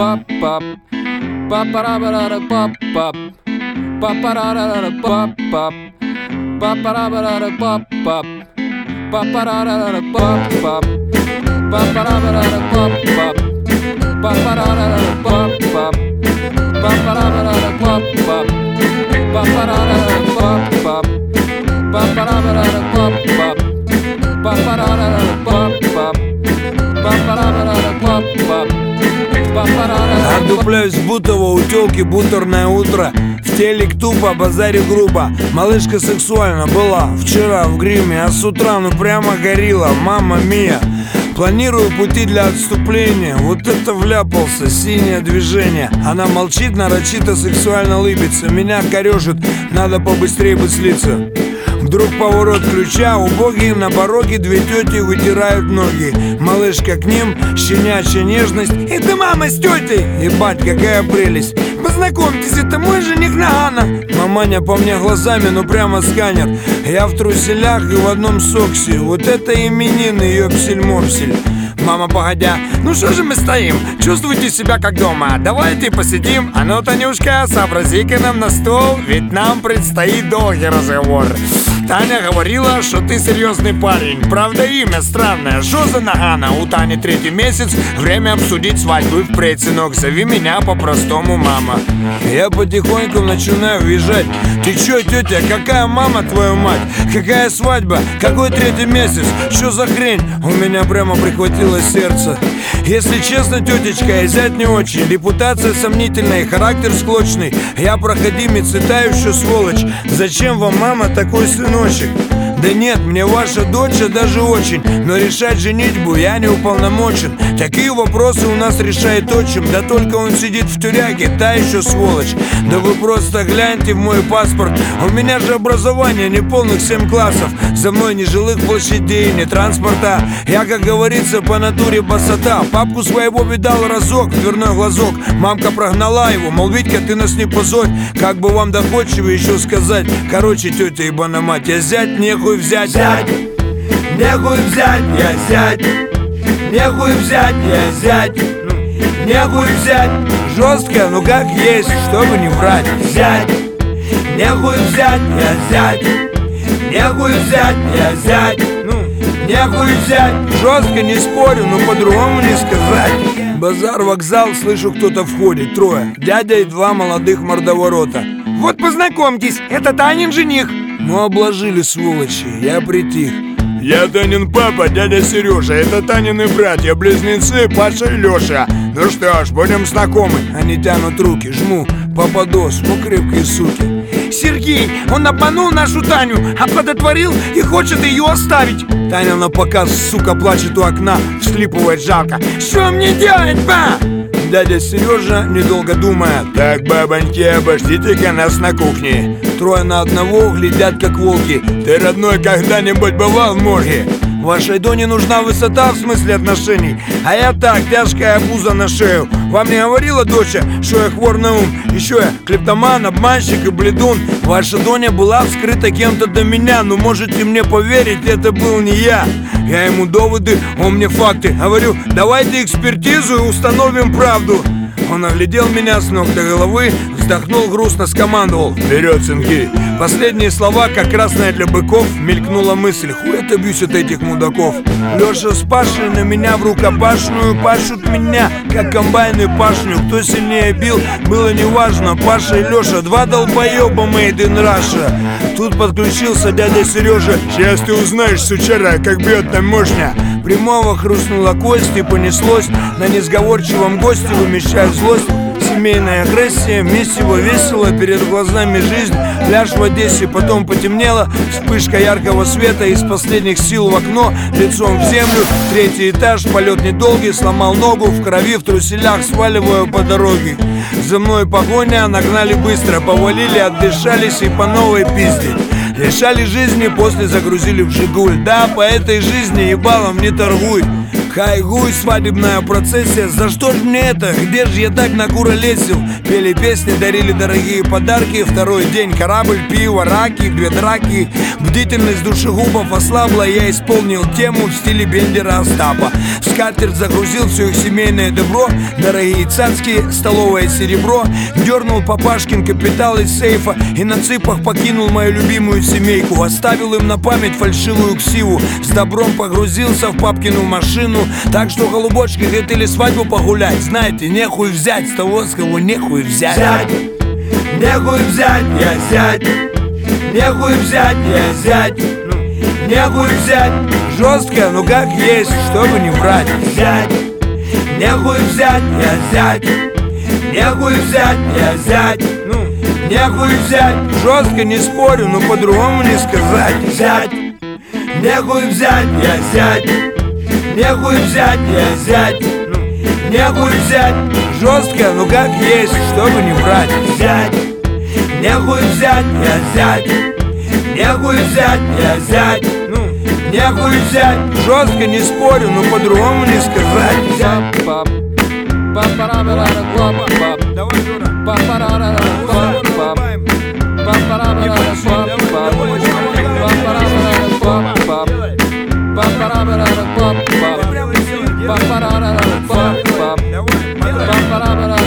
pop pop pop pop pop pop pop pop pop pop pop Отдупляюсь в Бутово, у тёлки бутерное утро. В телек тупо, базарю грубо. Малышка сексуально была вчера в гриме, а с утра ну прямо горила, мамма мия. Планирую пути для отступления. Вот это вляпался, синее движение. Она молчит, нарочито сексуально улыбится. Меня корёжит, надо побыстрее бы слиться. Вдруг поворот ключа, убогие на пороге две тети вытирают ноги. Малышка к ним, щенячья нежность. Это мама с тетей, ебать, какая прелесть. Познакомьтесь, это мой жених Нагана. Маманя по мне глазами, ну прямо сканер. Я в труселях и в одном соксе. Вот это именины, ёпсель-мопсель. Мама, погодя, ну что же мы стоим? Чувствуйте себя как дома. Давайте посидим. А ну, Танюшка, сообрази-ка нам на стол, ведь нам предстоит долгий разговор. Таня говорила, что ты серьезный парень. Правда, имя странное. Что за Нагана? У Тани 3-й месяц. Время обсудить свадьбу впредь, сынок. Зови меня по-простому мама. Я потихоньку начинаю въезжать. Ты чё, тетя, какая мама, твою мать? Какая свадьба? Какой 3-й месяц? Что за хрень? У меня прямо прихватило сердце. Если честно, тетечка, и зять не очень. Репутация сомнительная, характер склочный. Я проходимец и та еще сволочь. Зачем вам, мама, такой сыночек? Да нет, мне ваша дочь даже очень. Но решать женитьбу я не уполномочен. Такие вопросы у нас решает отчим. Да только он сидит в тюряге, та еще сволочь. Да вы просто гляньте в мой паспорт. У меня же образование неполных 7 классов. За мной ни жилых площадей, ни транспорта. Я, как говорится, по натуре басота. Папку своего видал разок, в дверной глазок. Мамка прогнала его, мол, Витька, ты нас не позорь. Как бы вам доходчиво еще сказать. Короче, тетя ебана мать, я зять, нехуй взять. Зять, нехуй взять, я зять. Нехуй взять, я зять. Нехуй взять. Жестко, ну как есть, чтобы не врать. Зять, нехуй взять, я зять. Нехуй взять, я зять. Нехуй взять. Жестко, не спорю, но по-другому не сказать. Базар, вокзал, слышу, кто-то входит. 3. Дядя и 2 молодых мордоворота. Вот познакомьтесь, это Танин жених. Ну обложили, сволочи, я притих. Я Танин папа, дядя Сережа. Это Танины братья-близнецы Паша и Леша. Ну что ж, будем знакомы. Они тянут руки, жму, пападос, ну крепкие суки. Сергей, он обманул нашу Таню, оплодотворил и хочет ее оставить. Таня на показ, сука, плачет у окна, всхлипывает жалко. Что мне делать, ба? Дядя Сережа, недолго думая: так, бабоньки, обождите-ка нас на кухне. 3 на 1 глядят, как волки. Ты, родной, когда-нибудь бывал в морге? Вашей Доне нужна высота в смысле отношений. А я так, тяжкая обуза на шею. Вам не говорила доча, что я хвор на ум? Еще я клептоман, обманщик и бледун. Ваша Доня была вскрыта кем-то до меня. Но можете мне поверить, это был не я. Я ему доводы, он мне факты. Говорю, давайте экспертизу и установим правду. Он оглядел меня с ног до головы, вздохнул грустно, скомандовал: вперед, сынки! Последние слова, как красная для быков, мелькнула мысль: хуй отобьюсь от этих мудаков. Леша с Пашей на меня в рукопашную пашут меня, как комбайны пашню. Кто сильнее бил, было неважно. Паша и Леша, 2 долбоеба made in Russia. Тут подключился дядя Сережа. Сейчас ты узнаешь, сучара, как бьет там мощня. Прямого хрустнула кость и понеслось. На несговорчивом госте вымещая злость. Семейная агрессия, месиво весело, перед глазами жизнь. Пляж в Одессе, потом потемнело. Вспышка яркого света, из последних сил в окно, лицом в землю. 3-й этаж, полет недолгий, сломал ногу, в крови, в труселях, сваливаю по дороге. За мной погоня, нагнали быстро, повалили, отдышались и по новой пиздить. Лишали жизни, после загрузили в Жигуль. Да, по этой жизни ебалом не торгуй. Хайгуй, свадебная процессия. За что ж мне это? Где же я так накуролесил? Пели песни, дарили дорогие подарки. Второй день корабль, пиво, раки, 2 драки. Бдительность душегубов ослабла. Я исполнил тему в стиле Бендера Остапа. В скатерть загрузил все их семейное добро. Дорогие цацки, столовое серебро. Дернул папашкин капитал из сейфа и на цыпах покинул мою любимую семейку. Оставил им на память фальшивую ксиву. С добром погрузился в папкину машину. Так что, голубочки, хотели свадьбу погулять. Знаете, нехуй взять с того, с кого нехуй взять. Нехуй взять, я зять. Нехуй взять, я зять. Нехуй взять. Жестко, ну как есть, чтобы не врать. Зять. Нехуй взять, я зять. Нехуй взять, я зять. Нехуй взять. Жестко не спорю, но по-другому не сказать. Зять. Нехуй взять, я зять. Нехуй взять, я зять. Нехуй взять. Жестко, ну как есть, чтобы не врать. Зять. Нехуй взять, я зять. Нехуй взять, я зять. Нехуй взять. Жестко не спорю, но по-другому не сказать. Зять. Давай, Жора.